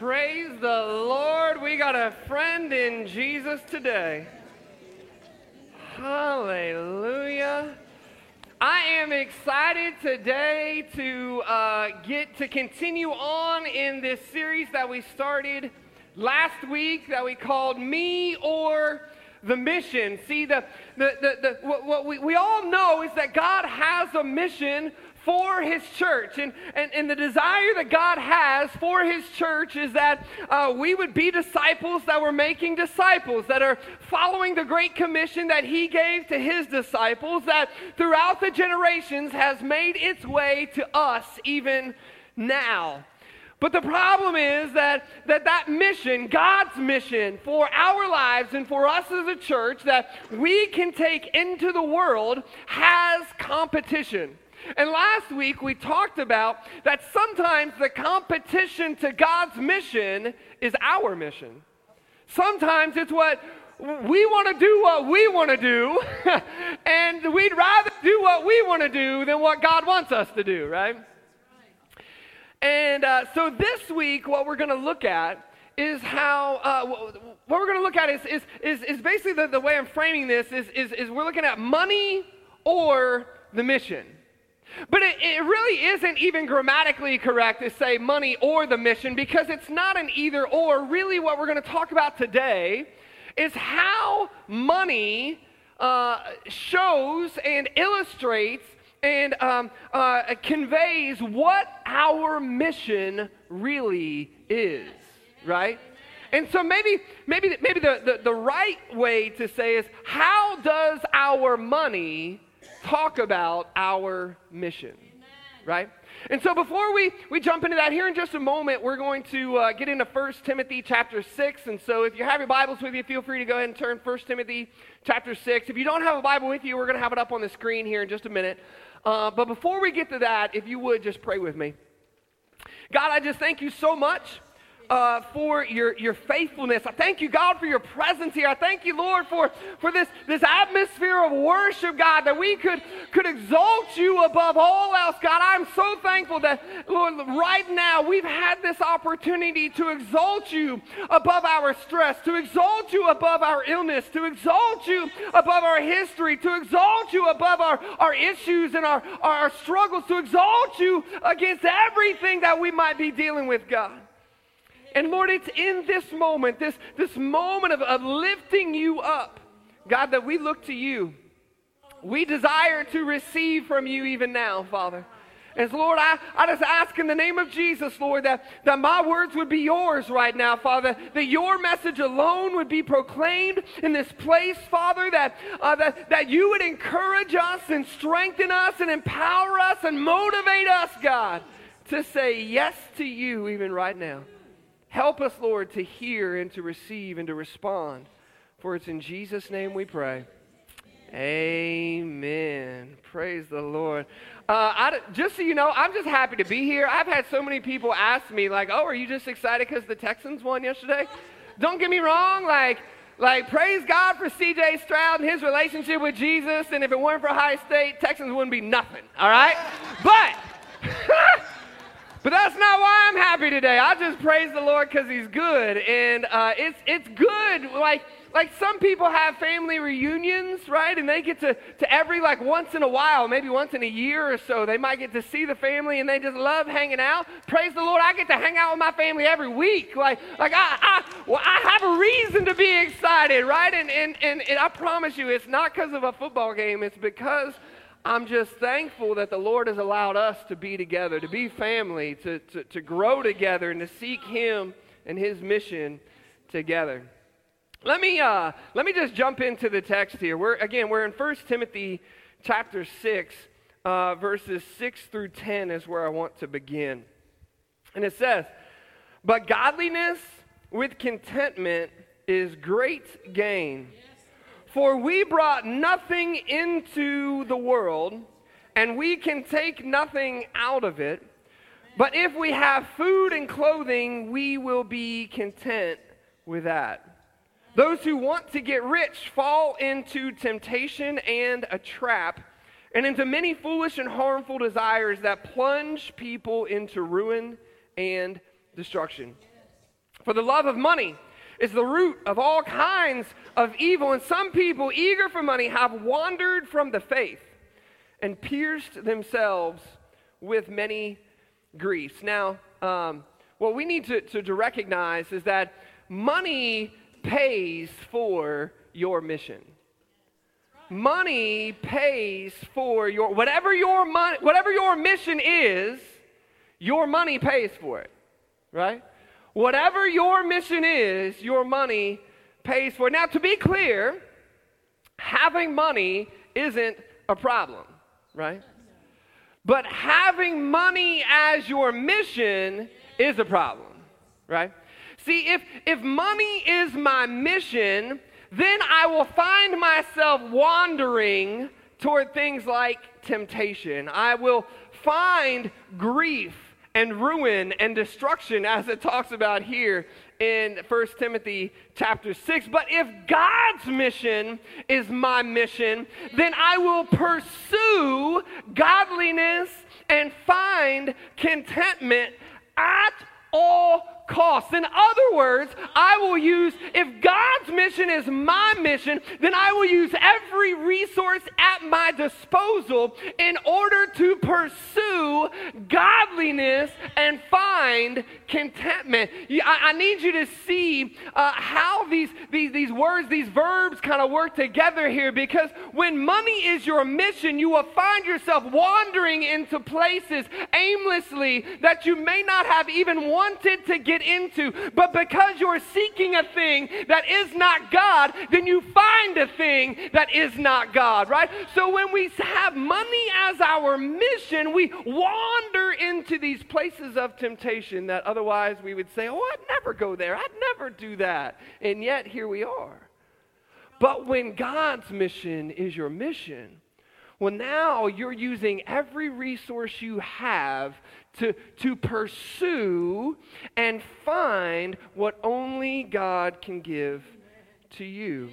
Praise the Lord. We got a friend in Jesus today. Hallelujah. I am excited today to get to continue on in this series that we started last week that we called Me or the Mission. See, what we all know is that God has a mission for his church, and the desire that God has for his church is that we would be disciples that were making disciples, that are following the Great Commission that he gave to his disciples, that throughout the generations has made its way to us even now. But the problem is that mission, God's mission for our lives and for us as a church that we can take into the world has competition. And last week we talked about that sometimes the competition to God's mission is our mission. Sometimes it's what we want to do what we want to do, and we'd rather do what we want to do than what God wants us to do, right? And so this week what we're going to look at is how, what we're going to look at is basically the way I'm framing this is we're looking at money or the mission. But it really isn't even grammatically correct to say money or the mission, because it's not an either or. Really what we're going to talk about today is how money shows and illustrates and conveys what our mission really is, right? And so maybe the right way to say is, how does our money talk about our mission, right? And so before we jump into that, here in just a moment, we're going to get into 1 Timothy chapter 6. And so if you have your Bibles with you, feel free to go ahead and turn 1 Timothy chapter 6. If you don't have a Bible with you, we're going to have it up on the screen here in just a minute. But before we get to that, if you would, just pray with me. God, I just thank you so much for your faithfulness. I thank you, God, for your presence here. I thank you, Lord, for this atmosphere of worship, God, that we could exalt you above all else. God, I'm so thankful that, Lord, right now we've had this opportunity to exalt you above our stress, to exalt you above our illness, to exalt you above our history, to exalt you above our issues and our struggles, to exalt you against everything that we might be dealing with, God. And Lord, it's in this moment, this moment of lifting you up, God, that we look to you. We desire to receive from you even now, Father. And so, Lord, I just ask in the name of Jesus, Lord, that my words would be yours right now, Father, that your message alone would be proclaimed in this place, Father, that you would encourage us and strengthen us and empower us and motivate us, God, to say yes to you even right now. Help us, Lord, to hear and to receive and to respond. For it's in Jesus' name we pray. Amen. Praise the Lord. Just so you know, I'm just happy to be here. I've had so many people ask me, like, oh, are you just excited because the Texans won yesterday? Don't get me wrong, like praise God for C.J. Stroud and his relationship with Jesus, and if it weren't for Ohio State, Texans wouldn't be nothing, all right? But that's not why I'm happy today. I just praise the Lord because he's good. And it's good. Like some people have family reunions, right? And they get to every, like, once in a while, maybe once in a year or so, they might get to see the family and they just love hanging out. Praise the Lord, I get to hang out with my family every week. Like I have a reason to be excited, right? And I promise you, it's not because of a football game. It's because I'm just thankful that the Lord has allowed us to be together, to be family, to grow together, and to seek him and his mission together. Let me just jump into the text here. We're in 1 Timothy chapter 6, verses 6 through 10 is where I want to begin. And it says, "But godliness with contentment is great gain. For we brought nothing into the world, and we can take nothing out of it. But if we have food and clothing, we will be content with that. Those who want to get rich fall into temptation and a trap, and into many foolish and harmful desires that plunge people into ruin and destruction." For the love of money is the root of all kinds of evil, and some people, eager for money, have wandered from the faith and pierced themselves with many griefs. Now, what we need to recognize is that money pays for your mission. Money pays for whatever your mission is, your money pays for it, right? Whatever your mission is, your money pays for it. Now, to be clear, having money isn't a problem, right? But having money as your mission is a problem, right? See, if money is my mission, then I will find myself wandering toward things like temptation. I will find grief and ruin and destruction, as it talks about here in 1 Timothy chapter 6. But if God's mission is my mission, then I will pursue godliness and find contentment at all costs. In other words, if God's mission is my mission, then I will use every resource at my disposal in order to pursue godliness and find contentment. I need you to see how these words, these verbs kind of work together here, because when money is your mission, you will find yourself wandering into places aimlessly that you may not have even wanted to get into, but because you're seeking a thing that is not God, then you find a thing that is not God, right? So when we have money as our mission, we wander into these places of temptation that otherwise we would say, oh, I'd never go there, I'd never do that, and yet here we are. But when God's mission is your mission, well, now you're using every resource you have to pursue and find what only God can give to you.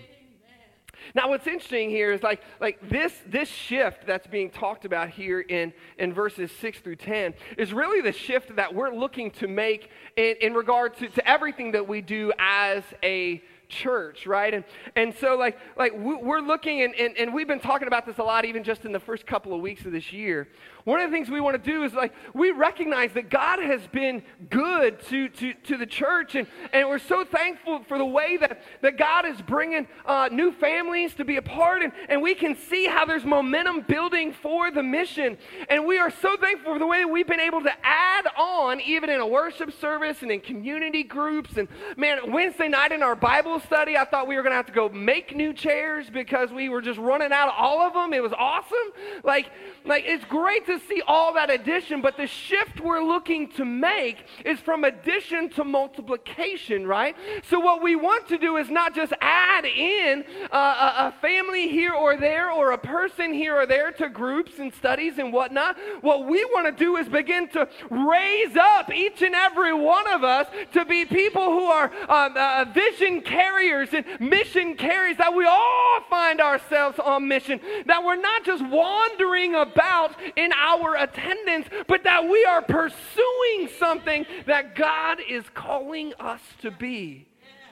Now, what's interesting here is like this shift that's being talked about here in verses 6 through 10 is really the shift that we're looking to make in regard to everything that we do as a church, right? And so we're looking, and we've been talking about this a lot even just in the first couple of weeks of this year. One of the things we want to do is we recognize that God has been good to the church, and we're so thankful for the way that God is bringing new families to be a part, and we can see how there's momentum building for the mission. And we are so thankful for the way that we've been able to add on even in a worship service and in community groups. And man, Wednesday night in our Bible study, I thought we were going to have to go make new chairs because we were just running out of all of them. It was awesome. Like it's great to see all that addition, but the shift we're looking to make is from addition to multiplication, right? So what we want to do is not just add in a family here or there or a person here or there to groups and studies and whatnot. What we want to do is begin to raise up each and every one of us to be people who are vision carriers and mission carriers, that we all find ourselves on mission, that we're not just wandering about in our attendance, but that we are pursuing something that God is calling us to be.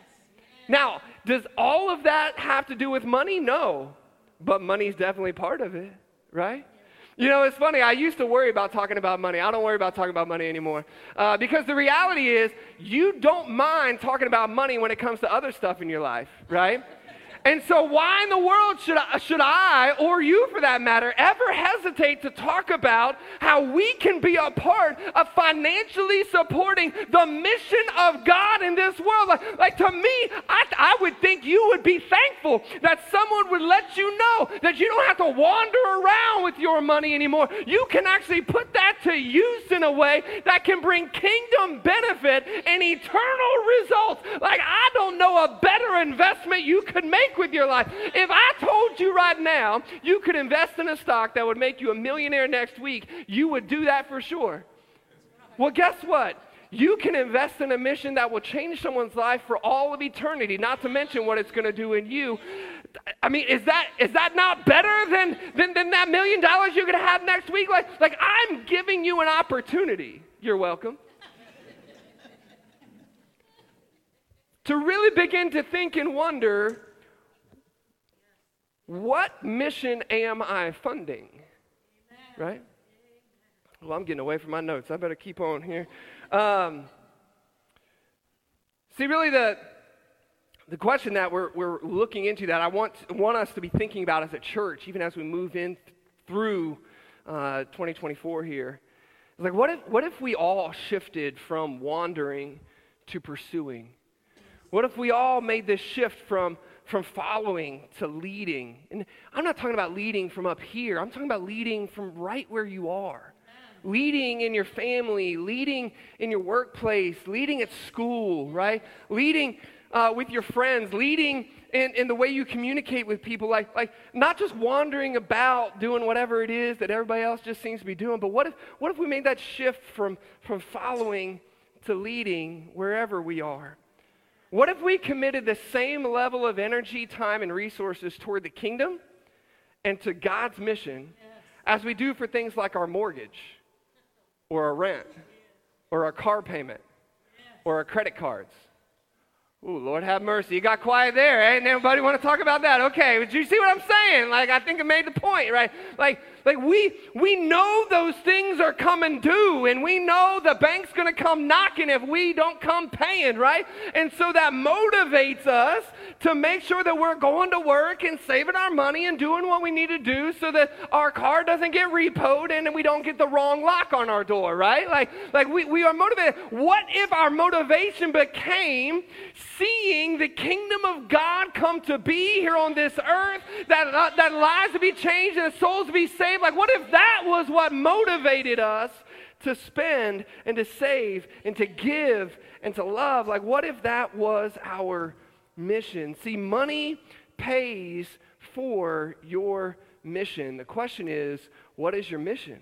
Now, does all of that have to do with money? No, but money's definitely part of it, right? You know, it's funny, I used to worry about talking about money. I don't worry about talking about money anymore. Because the reality is, you don't mind talking about money when it comes to other stuff in your life, right? And so why in the world should I, or you for that matter, ever hesitate to talk about how we can be a part of financially supporting the mission of God in this world? Like to me, I would think you would be thankful that someone would let you know that you don't have to wander around with your money anymore. You can actually put that to use in a way that can bring kingdom benefit and eternal results. Like, I don't know a better investment you could make with your life. If I told you right now you could invest in a stock that would make you a millionaire next week, you would do that for sure. Well, guess what? You can invest in a mission that will change someone's life for all of eternity, not to mention what it's going to do in you. I mean, is that not better than that $1 million you're going to have next week? Like I'm giving you an opportunity. You're welcome. to really begin to think and wonder, what mission am I funding? Right? Well, I'm getting away from my notes. I better keep on here. See, really the question that we're looking into that I want us to be thinking about as a church, even as we move in through 2024 here, is like, what if we all shifted from wandering to pursuing? What if we all made this shift from following to leading? And I'm not talking about leading from up here. I'm talking about leading from right where you are. Leading in your family, leading in your workplace, leading at school, right? Leading with your friends, leading in the way you communicate with people, like not just wandering about doing whatever it is that everybody else just seems to be doing, but what if we made that shift from following to leading wherever we are? What if we committed the same level of energy, time, and resources toward the kingdom and to God's mission as we do for things like our mortgage or our rent or our car payment or our credit cards? Ooh, Lord have mercy. You got quiet there. Ain't anybody want to talk about that? Okay, do you see what I'm saying? Like, I think I made the point, right? Like we know those things are coming due, and we know the bank's going to come knocking if we don't come paying, right? And so that motivates us to make sure that we're going to work and saving our money and doing what we need to do so that our car doesn't get repoed and we don't get the wrong lock on our door, right? Like we are motivated. What if our motivation became seeing the kingdom of God come to be here on this earth, that lives to be changed and souls to be saved? Like, what if that was what motivated us to spend and to save and to give and to love? Like, what if that was our mission? See, money pays for your mission. The question is, what is your mission?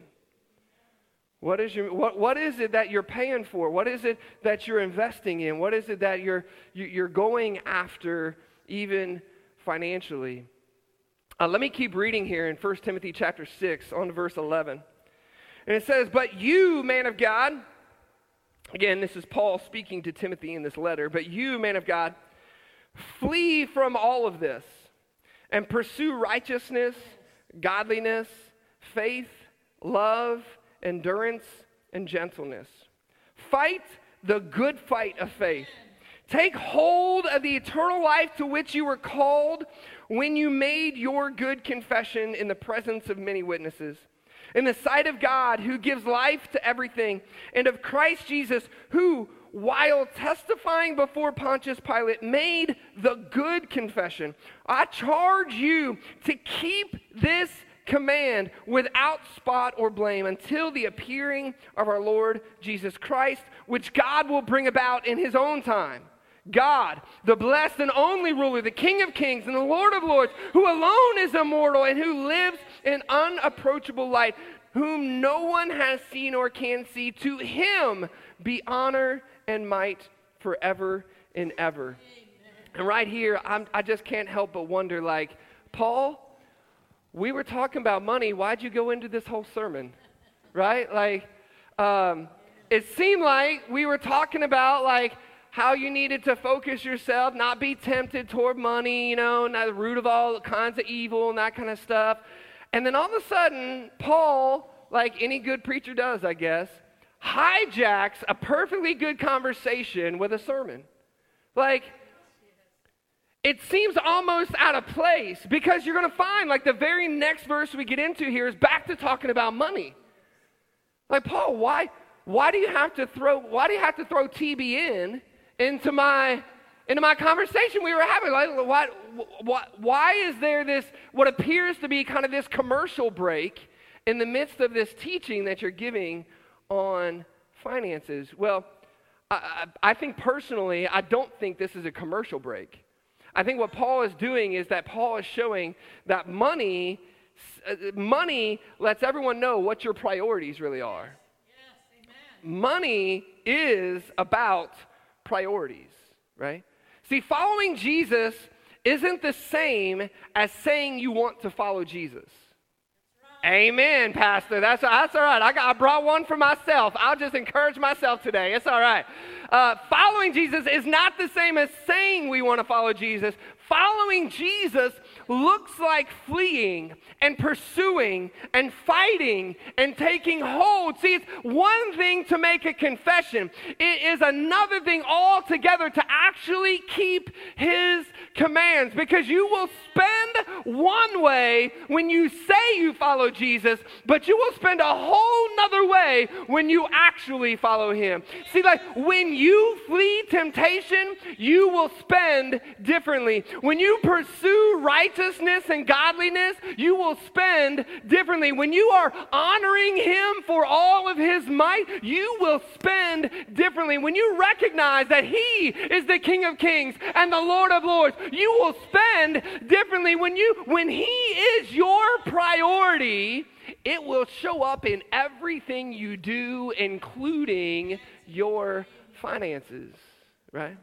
What is it that you're paying for? What is it that you're investing in? What is it that you're going after, even financially? Let me keep reading here in 1 Timothy chapter 6 on to verse 11. And it says, "But you, man of God," again, this is Paul speaking to Timothy in this letter, "but you, man of God, flee from all of this and pursue righteousness, godliness, faith, love, endurance, and gentleness. Fight the good fight of faith. Take hold of the eternal life to which you were called when you made your good confession in the presence of many witnesses, in the sight of God who gives life to everything, and of Christ Jesus who, while testifying before Pontius Pilate, made the good confession. I charge you to keep this command without spot or blame until the appearing of our Lord Jesus Christ, which God will bring about in his own time. God, the blessed and only ruler, the King of kings and the Lord of lords, who alone is immortal and who lives in unapproachable light, whom no one has seen or can see, to him be honor and might forever and ever." Amen. And right here, I just can't help but wonder, like, Paul, we were talking about money. Why'd you go into this whole sermon? Right? Like, it seemed like we were talking about, like, how you needed to focus yourself, not be tempted toward money, not the root of all kinds of evil and that kind of stuff. And then all of a sudden, Paul, like any good preacher does, I guess, hijacks a perfectly good conversation with a sermon. Like, it seems almost out of place, because you're going to find, like, the very next verse we get into here is back to talking about money. Like, Paul, why do you have to throw TBN into my conversation we were having? Like, why is there this, what appears to be kind of this commercial break in the midst of this teaching that you're giving on finances? Well, I think personally, I don't think this is a commercial break. I think what Paul is doing is that Paul is showing that money lets everyone know what your priorities really are. Yes, amen. Money is about priorities, right? See, following Jesus isn't the same as saying you want to follow Jesus. Amen, Pastor. That's all right. I brought one for myself. I'll just encourage myself today. It's all right. Following Jesus is not the same as saying we want to follow Jesus. Following Jesus looks like fleeing and pursuing and fighting and taking hold. See, it's one thing to make a confession. It is another thing altogether to actually keep his commands, because you will spend one way when you say you follow Jesus, but you will spend a whole nother way when you actually follow him. See, like when you flee temptation, you will spend differently. When you pursue righteousness and godliness, you will spend differently. When you are honoring him for all of his might, you will spend differently. When you recognize that he is the King of Kings and the Lord of Lords, you will spend differently. When he is your priority, it will show up in everything you do, including your finances, right?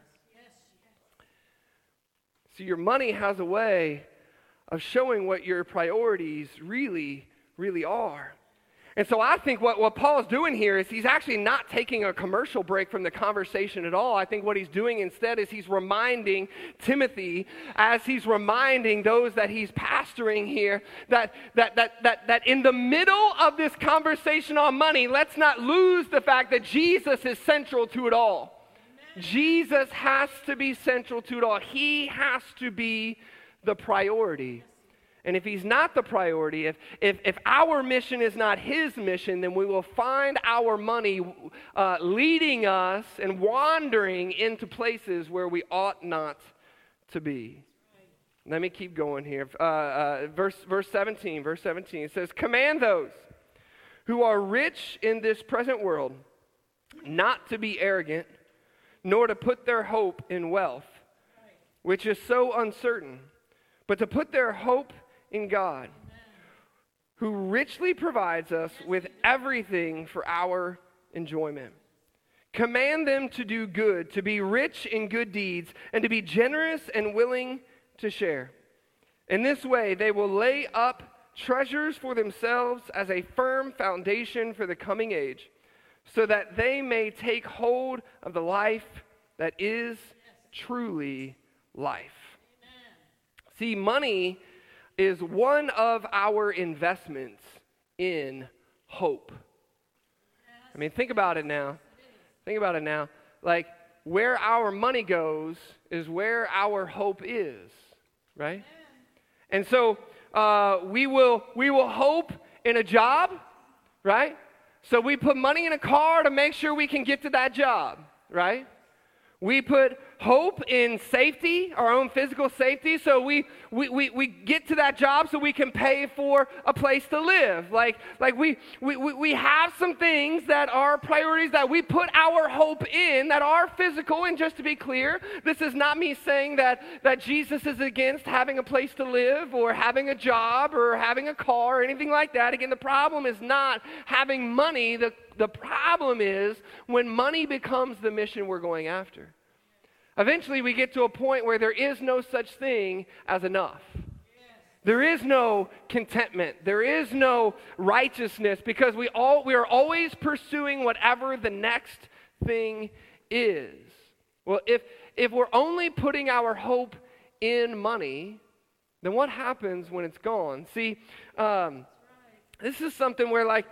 So your money has a way of showing what your priorities really, really are. And so I think what Paul's doing here is he's actually not taking a commercial break from the conversation at all. I think what he's doing instead is he's reminding Timothy, as he's reminding those that he's pastoring here, that in the middle of this conversation on money, let's not lose the fact that Jesus is central to it all. Jesus has to be central to it all. He has to be the priority. And if he's not the priority, if our mission is not his mission, then we will find our money leading us and wandering into places where we ought not to be. Let me keep going here. Verse 17, it says, "Command those who are rich in this present world not to be arrogant, nor to put their hope in wealth, which is so uncertain, but to put their hope in God, who richly provides us with everything for our enjoyment. Command them to do good, to be rich in good deeds, and to be generous and willing to share. In this way, they will lay up treasures for themselves as a firm foundation for the coming age, so that they may take hold of the life that is truly life." Amen. See, money is one of our investments in hope. I mean, think about it now. Like, where our money goes is where our hope is, right? And so we will hope in a job, right? So we put money in a car to make sure we can get to that job, right? We put hope in safety, our own physical safety, so we get to that job so we can pay for a place to live. Like we have some things that are priorities that we put our hope in that are physical. And just to be clear, this is not me saying that Jesus is against having a place to live or having a job or having a car or anything like that. Again, the problem is not having money. The problem is when money becomes the mission we're going after. Eventually, we get to a point where there is no such thing as enough. There is no contentment. There is no righteousness, because we are always pursuing whatever the next thing is. Well, if we're only putting our hope in money, then what happens when it's gone? See, this is something where, like,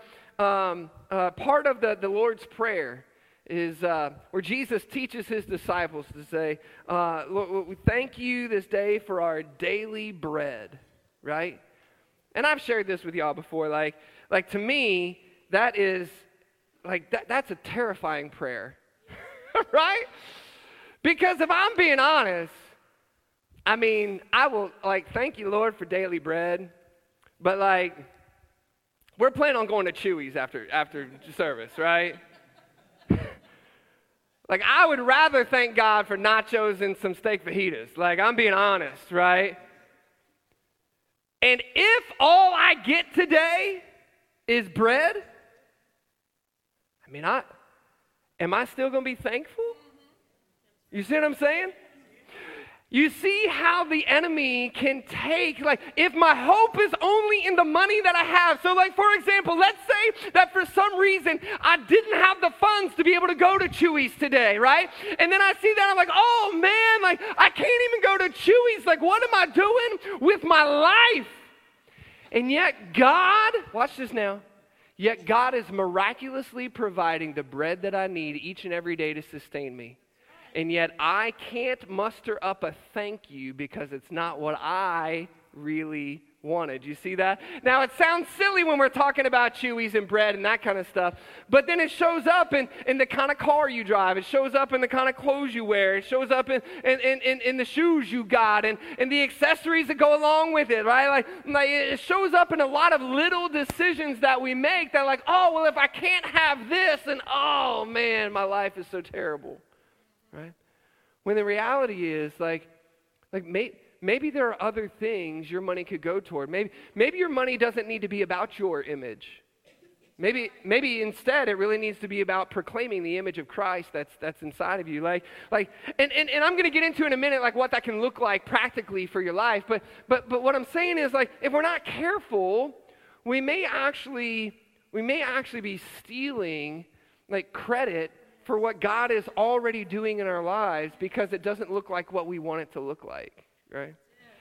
part of the Lord's Prayer is where Jesus teaches his disciples to say, Lord, we thank you this day for our daily bread, right? And I've shared this with y'all before. Like to me, that is, that's a terrifying prayer, right? Because if I'm being honest, I mean, I will, thank you, Lord, for daily bread, but, we're planning on going to Chuy's after service, right? I would rather thank God for nachos and some steak fajitas. I'm being honest, right? And if all I get today is bread, I mean, am I still going to be thankful? You see what I'm saying? You see how the enemy can take, like, if my hope is only in the money that I have. So, like, for example, let's say that for some reason I didn't have the funds to be able to go to Chewy's today, right? And then I see that, I'm like, oh man, like, I can't even go to Chewy's. Like, what am I doing with my life? And yet God, watch this now, yet God is miraculously providing the bread that I need each and every day to sustain me. And yet I can't muster up a thank you because it's not what I really wanted. You see that? Now, it sounds silly when we're talking about Chewy's and bread and that kind of stuff, but then it shows up in the kind of car you drive. It shows up in the kind of clothes you wear. It shows up in the shoes you got and the accessories that go along with it, right? Like it shows up in a lot of little decisions that we make that like, oh, well, if I can't have this, then, oh, man, my life is so terrible. Right? When the reality is, maybe there are other things your money could go toward. Maybe your money doesn't need to be about your image. Maybe instead it really needs to be about proclaiming the image of Christ that's inside of you. And I'm going to get into in a minute like what that can look like practically for your life. But what I'm saying is like if we're not careful, we may actually be stealing like credit for what God is already doing in our lives because it doesn't look like what we want it to look like, right?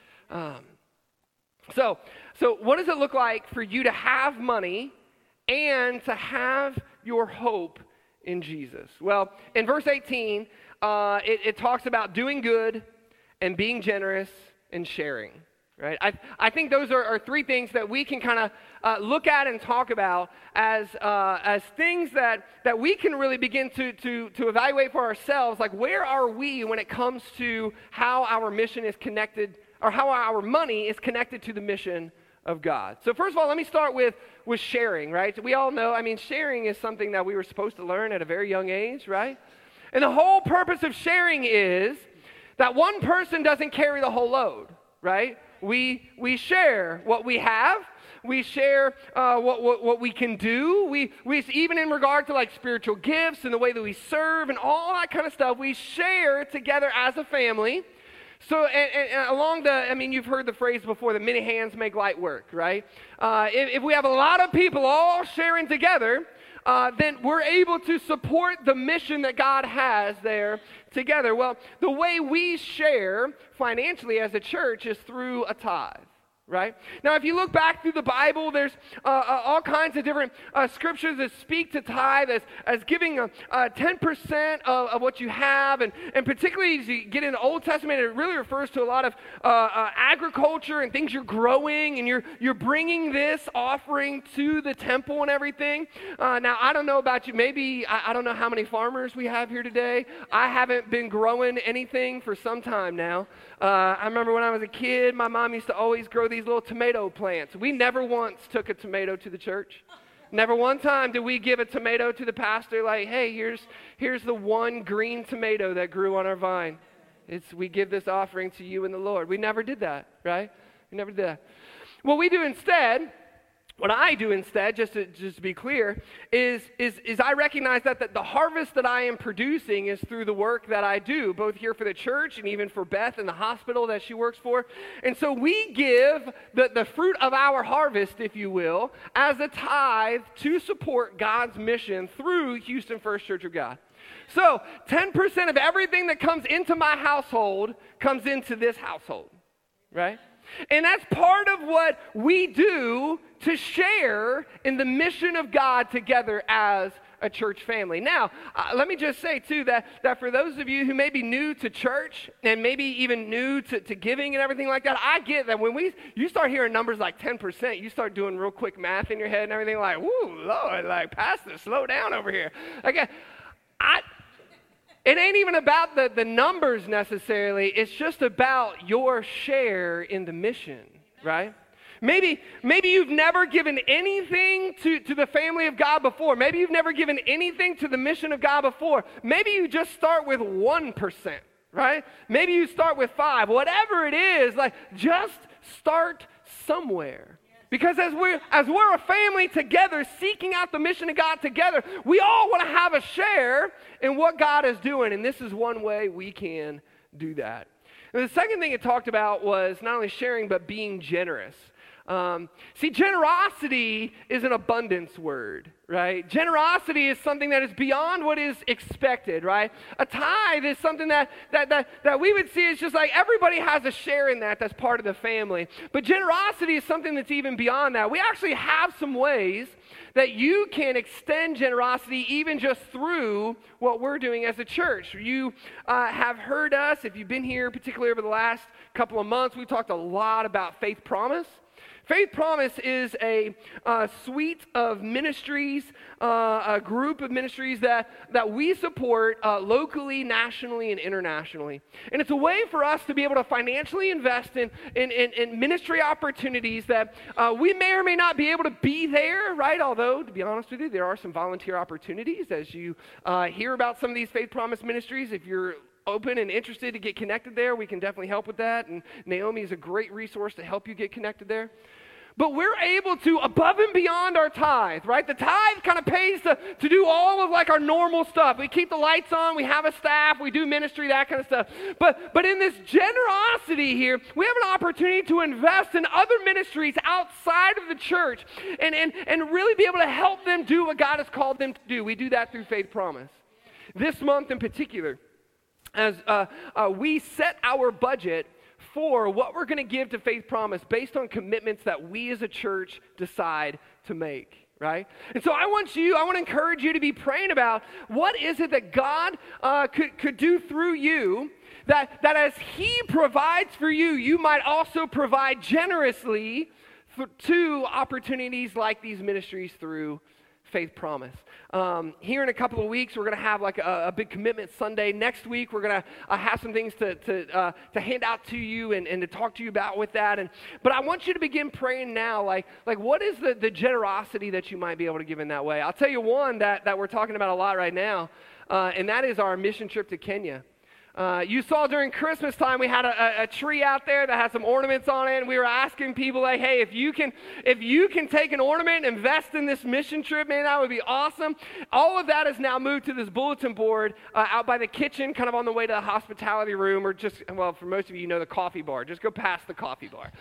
So what does it look like for you to have money and to have your hope in Jesus? Well, in verse 18, it talks about doing good and being generous and sharing. Right? I think those are three things that we can kind of look at and talk about as things that we can really begin to evaluate for ourselves. Like, where are we when it comes to how our mission is connected, or how our money is connected to the mission of God? So first of all, let me start with sharing, right? So we all know, sharing is something that we were supposed to learn at a very young age, right? And the whole purpose of sharing is that one person doesn't carry the whole load, right? We share what we have. We share what we can do. We even in regard to like spiritual gifts and the way that we serve and all that kind of stuff, we share together as a family. So and along you've heard the phrase before, that many hands make light work, right? If we have a lot of people all sharing together, then we're able to support the mission that God has there together. Well, the way we share financially as a church is through a tithe. Right? Now, if you look back through the Bible, there's all kinds of different scriptures that speak to tithe as giving 10% of what you have. And particularly as you get into Old Testament, it really refers to a lot of agriculture and things you're growing, and you're bringing this offering to the temple and everything. Now, I don't know about you. Maybe, I don't know how many farmers we have here today. I haven't been growing anything for some time now. I remember when I was a kid, my mom used to always grow these little tomato plants. We never once took a tomato to the church. Never one time did we give a tomato to the pastor like, hey, here's the one green tomato that grew on our vine. We give this offering to you and the Lord. We never did that, right? We never did that. What I do instead, just to be clear, is I recognize that the harvest that I am producing is through the work that I do, both here for the church and even for Beth in the hospital that she works for. And so we give the fruit of our harvest, if you will, as a tithe to support God's mission through Houston First Church of God. So 10% of everything that comes into my household comes into this household, right? And that's part of what we do to share in the mission of God together as a church family. Now, let me just say, too, that for those of you who may be new to church and maybe even new to giving and everything like that, I get that when you start hearing numbers like 10%, you start doing real quick math in your head and everything like, woo, Lord, like, pastor, slow down over here. It ain't even about the numbers necessarily. It's just about your share in the mission, right? Maybe you've never given anything to the family of God before. Maybe you've never given anything to the mission of God before. Maybe you just start with 1%, right? Maybe you start with 5. Whatever it is, like, just start somewhere. Because as we're a family together, seeking out the mission of God together, we all want to have a share in what God is doing. And this is one way we can do that. And the second thing it talked about was not only sharing, but being generous. See, generosity is an abundance word, right? Generosity is something that is beyond what is expected, right? A tithe is something that we would see as just like everybody has a share in that. That's part of the family. But generosity is something that's even beyond that. We actually have some ways that you can extend generosity even just through what we're doing as a church. You have heard us, if you've been here, particularly over the last couple of months, we've talked a lot about Faith Promise. Faith Promise is a suite of ministries, a group of ministries that we support locally, nationally, and internationally. And it's a way for us to be able to financially invest in ministry opportunities that we may or may not be able to be there, right? Although, to be honest with you, there are some volunteer opportunities as you hear about some of these Faith Promise ministries. If you're open and interested to get connected there, we can definitely help with that. And Naomi is a great resource to help you get connected there. But we're able to, above and beyond our tithe, right? The tithe kind of pays to do all of like our normal stuff. We keep the lights on, we have a staff, we do ministry, that kind of stuff. But in this generosity here, we have an opportunity to invest in other ministries outside of the church and really be able to help them do what God has called them to do. We do that through Faith Promise. This month in particular, as we set our budget for what we're going to give to Faith Promise based on commitments that we as a church decide to make, right? And so I want to encourage you to be praying about what is it that God could do through you that as He provides for you, you might also provide generously to opportunities like these ministries through Faith Promise. Here in a couple of weeks, we're going to have like a big commitment Sunday. Next week, we're going to have some things to hand out to you and to talk to you about with that. But I want you to begin praying now, like what is the generosity that you might be able to give in that way? I'll tell you one that we're talking about a lot right now, and that is our mission trip to Kenya. You saw during Christmas time we had a tree out there that had some ornaments on it, and we were asking people like, hey, if you can take an ornament and invest in this mission trip, man, that would be awesome. All of that is now moved to this bulletin board out by the kitchen, kind of on the way to the hospitality room, or just, well, for most of you know the coffee bar. Just go past the coffee bar.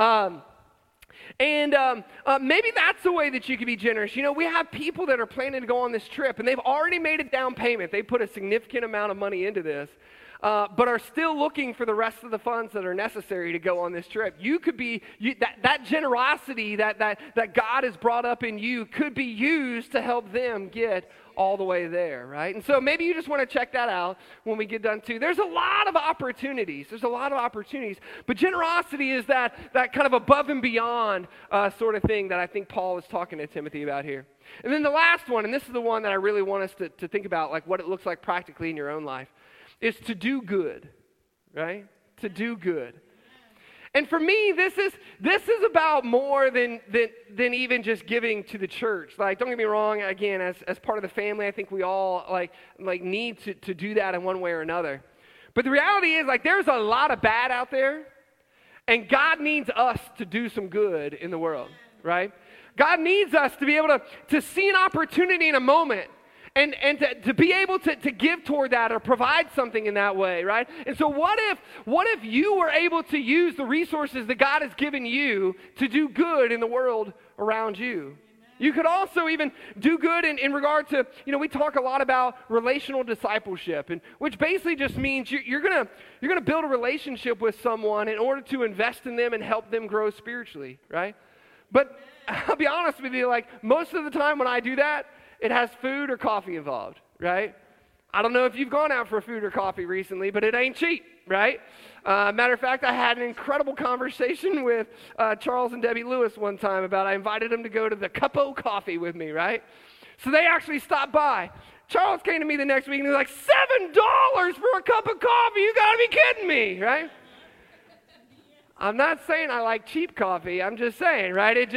Maybe that's the way that you can be generous. You know, we have people that are planning to go on this trip, and they've already made a down payment. They put a significant amount of money into this. But are still looking for the rest of the funds that are necessary to go on this trip. You could be, that generosity that God has brought up in you could be used to help them get all the way there, right? And so maybe you just want to check that out when we get done too. There's a lot of opportunities. But generosity is that kind of above and beyond sort of thing that I think Paul is talking to Timothy about here. And then the last one, and this is the one that I really want us to think about, like what it looks like practically in your own life, is to do good, right? To do good. And for me, this is about more than even just giving to the church. Like, don't get me wrong, again, as part of the family, I think we all like need to do that in one way or another. But the reality is, like, there's a lot of bad out there, and God needs us to do some good in the world, right? God needs us to be able to see an opportunity in a moment and to be able to give toward that or provide something in that way, right? And so what if you were able to use the resources that God has given you to do good in the world around you? You could also even do good in regard to, you know, we talk a lot about relational discipleship, and which basically just means you're gonna build a relationship with someone in order to invest in them and help them grow spiritually, right? But I'll be honest with you, like most of the time when I do that, it has food or coffee involved, right? I don't know if you've gone out for food or coffee recently, but it ain't cheap, right? Matter of fact, I had an incredible conversation with Charles and Debbie Lewis one time about I invited them to go to the Cuppo Coffee with me, right? So they actually stopped by. Charles came to me the next week and he was like, $7 for a cup of coffee? You gotta be kidding me, right? I'm not saying I like cheap coffee. I'm just saying, right?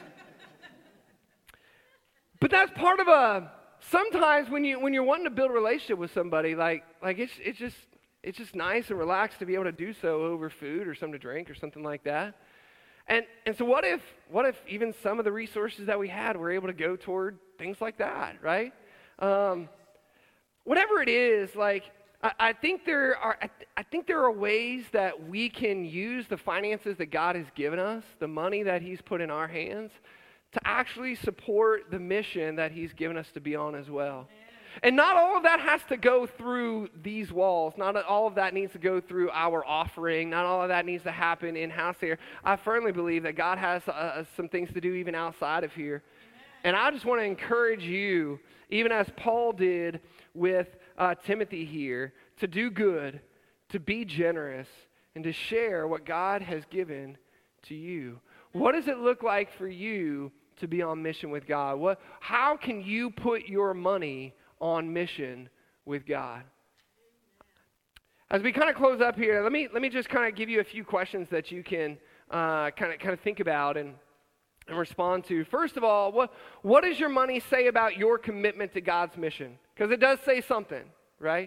But that's part of sometimes when you're wanting to build a relationship with somebody, like it's just nice and relaxed to be able to do so over food or something to drink or something like that. And so what if even some of the resources that we had were able to go toward things like that, right? Whatever it is, like I think there are ways that we can use the finances that God has given us, the money that He's put in our hands, to actually support the mission that He's given us to be on as well. And not all of that has to go through these walls. Not all of that needs to go through our offering. Not all of that needs to happen in-house here. I firmly believe that God has some things to do even outside of here. And I just want to encourage you, even as Paul did with Timothy here, to do good, to be generous, and to share what God has given to you. What does it look like for you to be on mission with God? How can you put your money on mission with God? As we kind of close up here, let me just kind of give you a few questions that you can kind of think about and respond to. First of all, what does your money say about your commitment to God's mission? Because it does say something, right?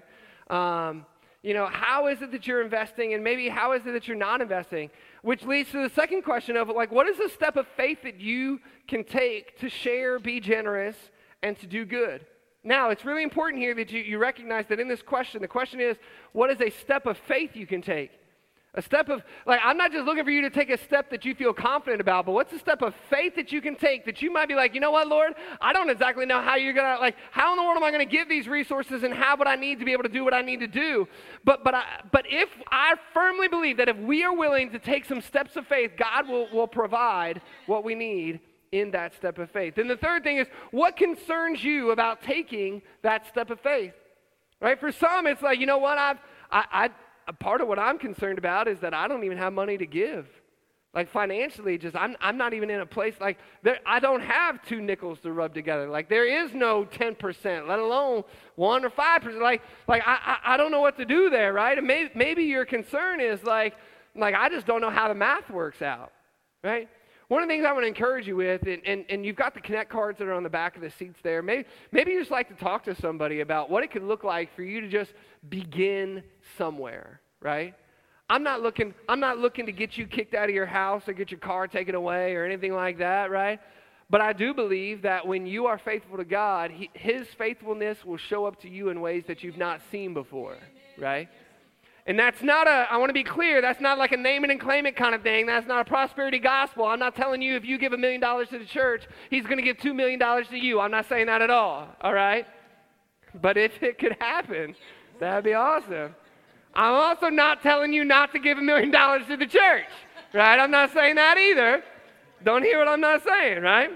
How is it that you're investing, and maybe how is it that you're not investing? Which leads to the second question of, what is the step of faith that you can take to share, be generous, and to do good? Now, it's really important here that you recognize that in this question, the question is, what is a step of faith you can take? A step of, I'm not just looking for you to take a step that you feel confident about, but what's a step of faith that you can take that you might be like, you know what, Lord, I don't exactly know how you're going to, how in the world am I going to give these resources and have what I need to be able to do what I need to do? But if I firmly believe that if we are willing to take some steps of faith, God will provide what we need in that step of faith. And the third thing is, what concerns you about taking that step of faith? Right? For some, it's like, you know what, part of what I'm concerned about is that I don't even have money to give. Financially, I'm not even in a place I don't have 2 nickels to rub together. There is no 10%, let alone 1 or 5%. I don't know what to do there, right? And maybe your concern is I just don't know how the math works out, right? One of the things I want to encourage you with, and you've got the Connect cards that are on the back of the seats there. Maybe you just like to talk to somebody about what it could look like for you to just begin somewhere, right? I'm not looking to get you kicked out of your house or get your car taken away or anything like that, right? But I do believe that when you are faithful to God, His faithfulness will show up to you in ways that you've not seen before, right? And that's not I want to be clear, that's not like a name it and claim it kind of thing. That's not a prosperity gospel. I'm not telling you if you give $1 million to the church, He's going to give $2 million to you. I'm not saying that at all right? But if it could happen, that'd be awesome. I'm also not telling you not to give $1 million to the church, right? I'm not saying that either. Don't hear what I'm not saying, right?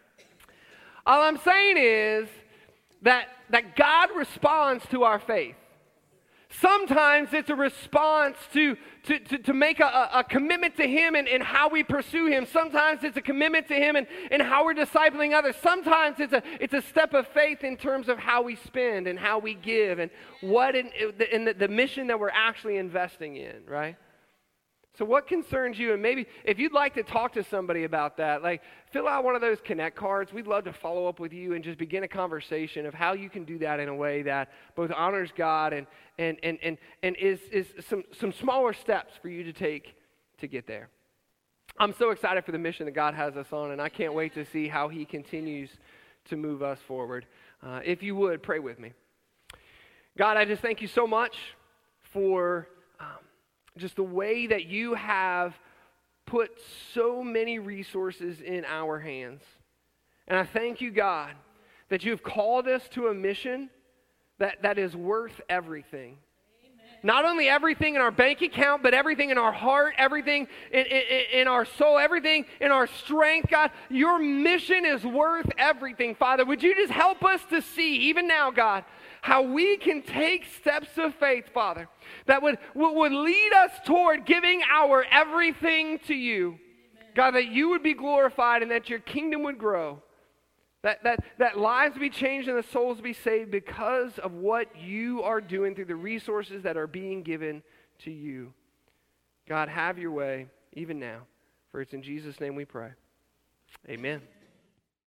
All I'm saying is that God responds to our faith. Sometimes it's a response to make a commitment to Him and how we pursue Him. Sometimes it's a commitment to Him and how we're discipling others. Sometimes it's a step of faith in terms of how we spend and how we give and what in the mission that we're actually investing in, right? So what concerns you? And maybe if you'd like to talk to somebody about that, fill out one of those Connect cards. We'd love to follow up with you and just begin a conversation of how you can do that in a way that both honors God and is some smaller steps for you to take to get there. I'm so excited for the mission that God has us on, and I can't wait to see how He continues to move us forward. If you would, pray with me. God, I just thank you so much for just the way that you have put so many resources in our hands. And I thank you, God, that you've called us to a mission that is worth everything. Amen. Not only everything in our bank account, but everything in our heart, everything in our soul, everything in our strength, God. Your mission is worth everything, Father. Would you just help us to see, even now, God, how we can take steps of faith, Father, that would lead us toward giving our everything to you. Amen. God, that you would be glorified and that your kingdom would grow. That lives be changed and the souls be saved because of what you are doing through the resources that are being given to you. God, have your way even now. For it's in Jesus' name we pray. Amen.